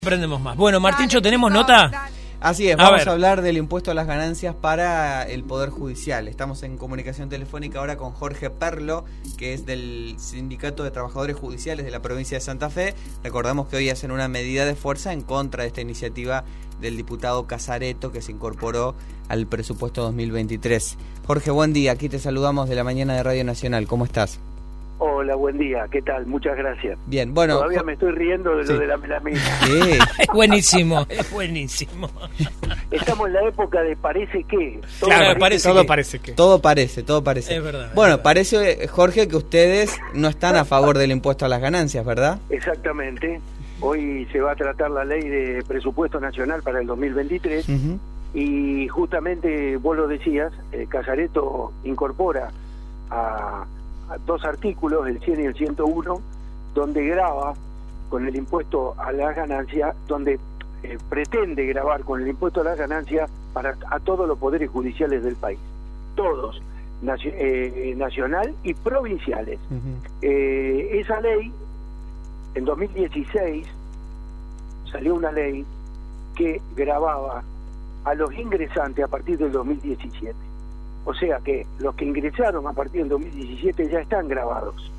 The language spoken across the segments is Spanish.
Aprendemos más. Bueno, Martincho, ¿tenemos nota? Así es, vamos a hablar del impuesto a las ganancias para el Poder Judicial. Estamos en comunicación telefónica ahora con Jorge Perlo, que es del Sindicato de Trabajadores Judiciales de la provincia de Santa Fe. Recordamos que hoy hacen una medida de fuerza en contra de esta iniciativa del diputado Casareto, que se incorporó al presupuesto 2023. Jorge, buen día. Aquí te saludamos de la mañana de Radio Nacional. ¿Cómo estás? Hola, buen día, ¿qué tal? Muchas gracias. Bien, bueno. Todavía me estoy riendo de lo de la melamina. Sí. Es buenísimo, es buenísimo. Estamos en la época de parece que. Claro, Todo parece que. Todo parece. Es verdad. Bueno, es verdad. parece, Jorge, que ustedes no están a favor del impuesto a las ganancias, ¿verdad? Exactamente. Hoy se va a tratar la ley de presupuesto nacional para el 2023 y justamente vos lo decías, Casareto incorpora a dos artículos, el 100 y el 101, donde grava con el impuesto a las ganancias, donde pretende gravar con el impuesto a las ganancias a todos los poderes judiciales del país, todos, nacional y provinciales. Esa ley, en 2016, salió una ley que gravaba a los ingresantes a partir del 2017. O sea que los que ingresaron a partir del 2017 ya están grabados.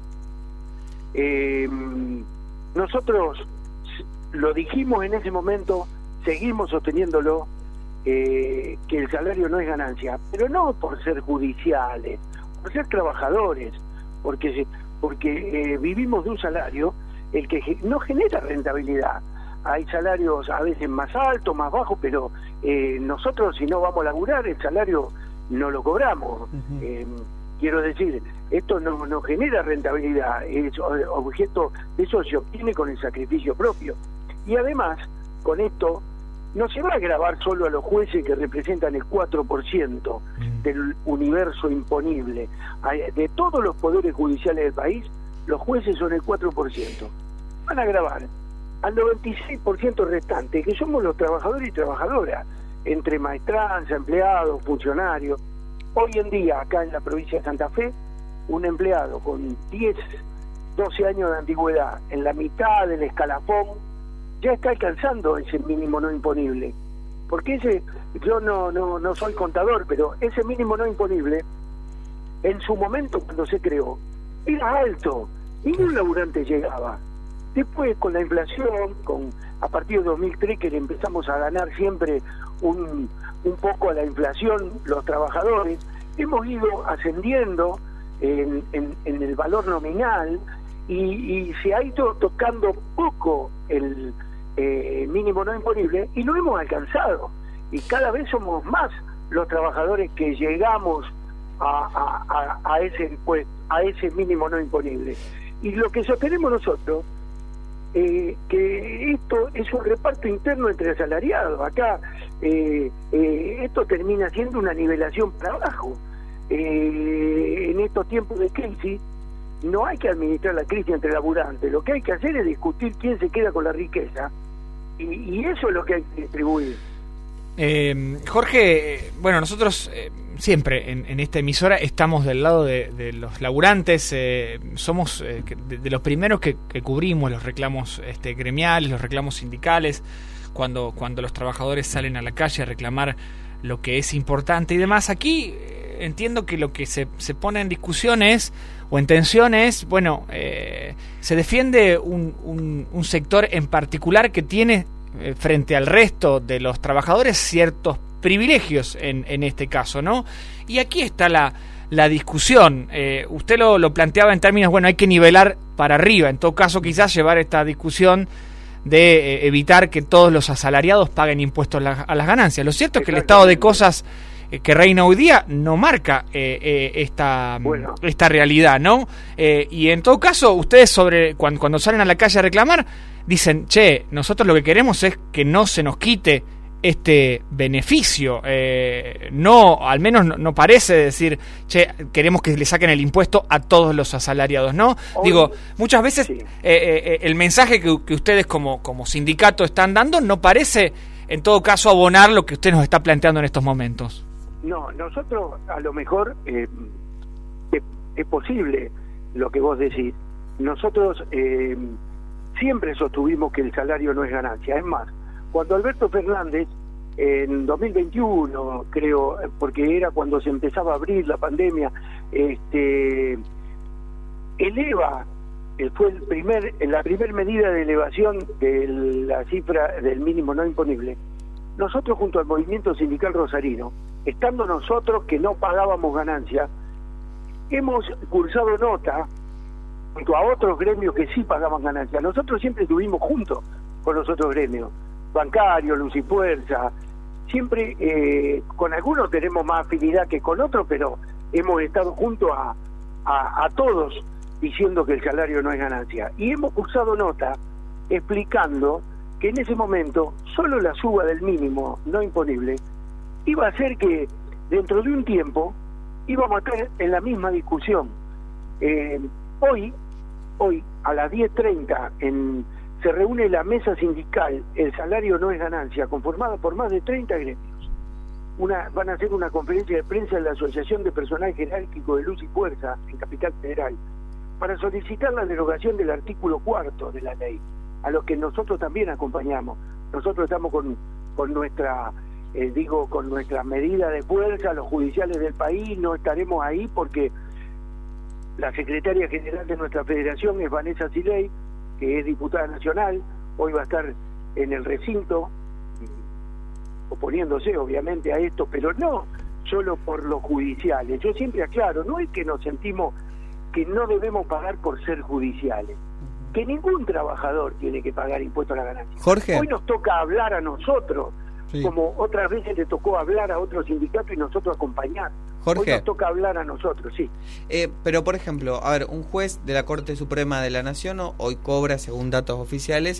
Nosotros lo dijimos en ese momento, seguimos sosteniéndolo, que el salario no es ganancia, pero no por ser judiciales, por ser trabajadores, porque vivimos de un salario el que no genera rentabilidad. Hay salarios a veces más altos, más bajos, pero nosotros si no vamos a laburar el salario no lo cobramos. Quiero decir, esto no genera rentabilidad, es objeto, eso se obtiene con el sacrificio propio. Y además, con esto, no se va a gravar solo a los jueces que representan el 4% del universo imponible. De todos los poderes judiciales del país, los jueces son el 4%. Van a gravar al 96% restante, que somos los trabajadores y trabajadoras, entre maestranza, empleados, funcionarios. Hoy en día, acá en la provincia de Santa Fe, un empleado con 10, 12 años de antigüedad, en la mitad del escalafón, ya está alcanzando ese mínimo no imponible. Porque yo no soy contador, pero ese mínimo no imponible, en su momento cuando se creó, era alto, ningún laburante llegaba. Después, con la inflación, a partir de 2003, que le empezamos a ganar siempre un poco a la inflación, los trabajadores, hemos ido ascendiendo en el valor nominal y se ha ido tocando poco el mínimo no imponible y lo hemos alcanzado. Y cada vez somos más los trabajadores que llegamos a ese impuesto, a ese mínimo no imponible. Y lo que sostenemos nosotros, que esto es un reparto interno entre asalariados. Acá esto termina siendo una nivelación para abajo. En estos tiempos de crisis no hay que administrar la crisis entre laburantes, lo que hay que hacer es discutir quién se queda con la riqueza y eso es lo que hay que distribuir. Jorge, bueno, nosotros siempre en esta emisora estamos del lado de los laburantes, somos de los primeros que cubrimos los reclamos gremiales, los reclamos sindicales, cuando los trabajadores salen a la calle a reclamar lo que es importante y demás. Aquí entiendo que lo que se pone en discusión o en tensión es, bueno, se defiende un sector en particular que tiene frente al resto de los trabajadores ciertos privilegios en este caso, ¿no? Y aquí está la discusión. Usted lo planteaba en términos, bueno, hay que nivelar para arriba. En todo caso, quizás llevar esta discusión de evitar que todos los asalariados paguen impuestos a las ganancias. Lo cierto es que el estado de cosas que reina hoy día no marca esta realidad, ¿no? Y en todo caso, ustedes cuando salen a la calle a reclamar, dicen, che, nosotros lo que queremos es que no se nos quite este beneficio. No, al menos no parece decir, che, queremos que le saquen el impuesto a todos los asalariados, ¿no? Digo, muchas veces sí. El mensaje que ustedes como sindicato están dando no parece, en todo caso, abonar lo que usted nos está planteando en estos momentos. No, nosotros a lo mejor es posible lo que vos decís. Nosotros siempre sostuvimos que el salario no es ganancia. Es más, cuando Alberto Fernández, en 2021, creo, porque era cuando se empezaba a abrir la pandemia, eleva, fue la primer medida de elevación de la cifra del mínimo no imponible. Nosotros, junto al movimiento sindical rosarino, estando nosotros que no pagábamos ganancia, hemos cursado nota junto a otros gremios que sí pagaban ganancia. Nosotros siempre estuvimos juntos con los otros gremios, bancario, Luz y Fuerza, siempre con algunos tenemos más afinidad que con otros, pero hemos estado junto a todos diciendo que el salario no es ganancia. Y hemos cursado nota explicando que en ese momento solo la suba del mínimo no imponible iba a hacer que dentro de un tiempo íbamos a estar en la misma discusión. Hoy a las 10:30 se reúne la mesa sindical, el salario no es ganancia, conformada por más de 30 gremios. Van a hacer una conferencia de prensa en la Asociación de Personal Jerárquico de Luz y Fuerza en Capital Federal para solicitar la derogación del artículo 4 de la ley, a los que nosotros también acompañamos. Nosotros estamos con nuestra con nuestra medida de fuerza, los judiciales del país, no estaremos ahí porque la secretaria general de nuestra federación es Vanessa Siley, que es diputada nacional, hoy va a estar en el recinto, oponiéndose obviamente a esto, pero no solo por los judiciales. Yo siempre aclaro, no es que nos sentimos que no debemos pagar por ser judiciales, que ningún trabajador tiene que pagar impuesto a la ganancia. Jorge. Hoy nos toca hablar a nosotros, sí, como otras veces le tocó hablar a otros sindicatos y nosotros acompañar. Jorge. Hoy nos toca hablar a nosotros, sí. Pero, por ejemplo, a ver, un juez de la Corte Suprema de la Nación hoy cobra, según datos oficiales,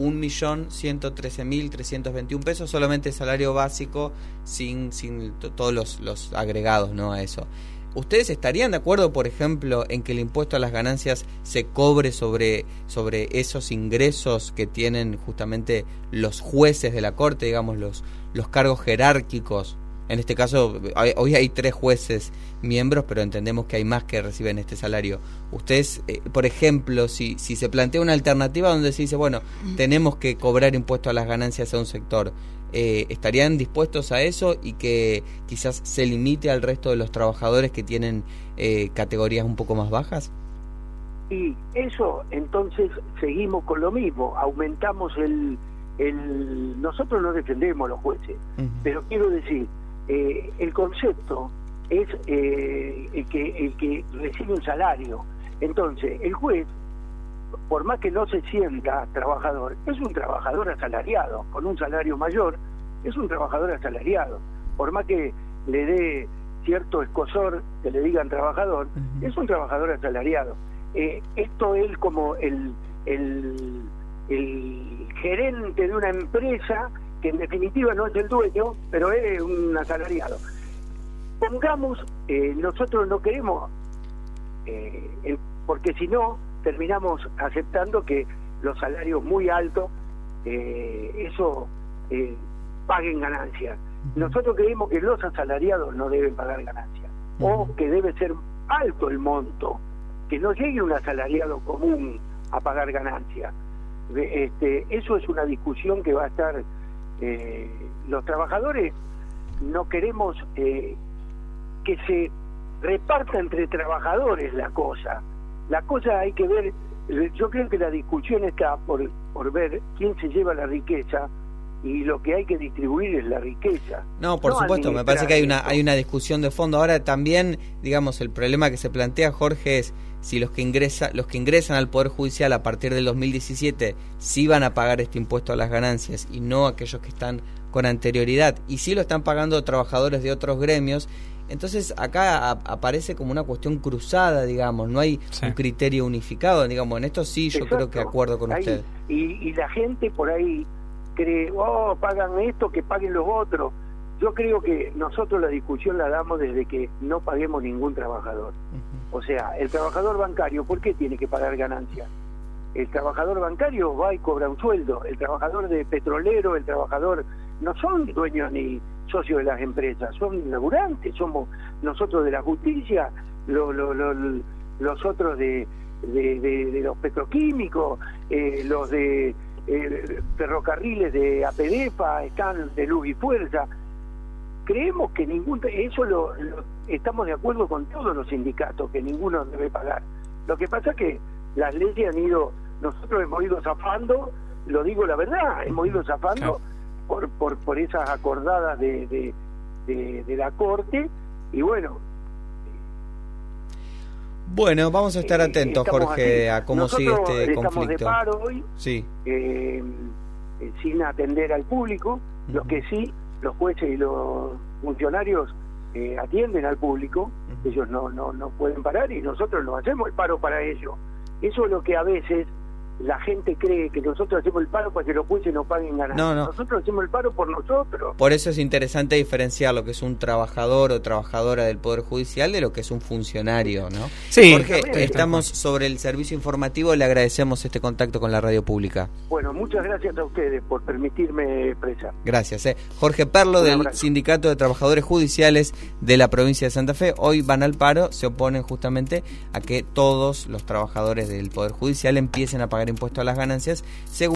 1.113.321 pesos, solamente salario básico, sin todos los agregados, ¿no?, a eso. ¿Ustedes estarían de acuerdo, por ejemplo, en que el impuesto a las ganancias se cobre sobre esos ingresos que tienen justamente los jueces de la Corte, digamos, los cargos jerárquicos? En este caso, hoy hay 3 jueces miembros, pero entendemos que hay más que reciben este salario. Ustedes, por ejemplo, si se plantea una alternativa donde se dice, bueno, tenemos que cobrar impuesto a las ganancias a un sector, ¿estarían dispuestos a eso y que quizás se limite al resto de los trabajadores que tienen categorías un poco más bajas? Y eso, entonces, seguimos con lo mismo, aumentamos nosotros no defendemos a los jueces, pero quiero decir, el concepto es el que recibe un salario. Entonces, el juez, por más que no se sienta trabajador, es un trabajador asalariado, con un salario mayor, es un trabajador asalariado. Por más que le dé cierto escozor que le digan trabajador, es un trabajador asalariado. Esto es como el gerente de una empresa que en definitiva no es el dueño, pero es un asalariado. Pongamos, nosotros no queremos, porque si no, terminamos aceptando que los salarios muy altos, paguen ganancias. Nosotros creemos que los asalariados no deben pagar ganancias, o que debe ser alto el monto, que no llegue un asalariado común a pagar ganancias. Eso es una discusión que va a estar. Los trabajadores no queremos que se reparta entre trabajadores la cosa hay que ver. Yo creo que la discusión está por ver quién se lleva la riqueza, y lo que hay que distribuir es la riqueza. No, por supuesto, me parece que hay una discusión de fondo. Ahora también, digamos, el problema que se plantea, Jorge, es si los que ingresan al Poder Judicial a partir del 2017 sí van a pagar este impuesto a las ganancias y no aquellos que están con anterioridad, y sí lo están pagando trabajadores de otros gremios. Entonces acá aparece como una cuestión cruzada, digamos, no hay un criterio unificado, digamos. En esto sí yo creo que acuerdo con usted. Y la gente por ahí cree, pagan esto, que paguen los otros. Yo creo que nosotros la discusión la damos desde que no paguemos ningún trabajador. O sea, el trabajador bancario, ¿por qué tiene que pagar ganancias? El trabajador bancario va y cobra un sueldo. El trabajador de petrolero, el trabajador, no son dueños ni socios de las empresas, son laburantes. Somos nosotros de la justicia, los otros de de los petroquímicos, los de ferrocarriles de APDEFA, están de Luz y Fuerza. Creemos que eso lo estamos de acuerdo con todos los sindicatos, que ninguno debe pagar. Lo que pasa es que las leyes nosotros hemos ido zafando, lo digo la verdad, hemos ido zafando por esas acordadas de la Corte, y bueno. Bueno, vamos a estar atentos, Jorge, a cómo sigue este conflicto. Estamos de paro hoy, sí. Sin atender al público. Los que sí, los jueces y los funcionarios atienden al público, ellos no pueden parar, y nosotros no hacemos el paro para ellos. Eso es lo que a veces la gente cree, que nosotros hacemos el paro para que los jueces no paguen ganancias. No. Nosotros hacemos el paro por nosotros. Por eso es interesante diferenciar lo que es un trabajador o trabajadora del Poder Judicial de lo que es un funcionario, ¿no? Sí. Jorge, estamos sobre el servicio informativo, le agradecemos este contacto con la radio pública. Bueno, muchas gracias a ustedes por permitirme expresar. Gracias. Jorge Perlo, del Sindicato de Trabajadores Judiciales de la provincia de Santa Fe. Hoy van al paro, se oponen justamente a que todos los trabajadores del Poder Judicial empiecen a pagar impuestos a las ganancias, según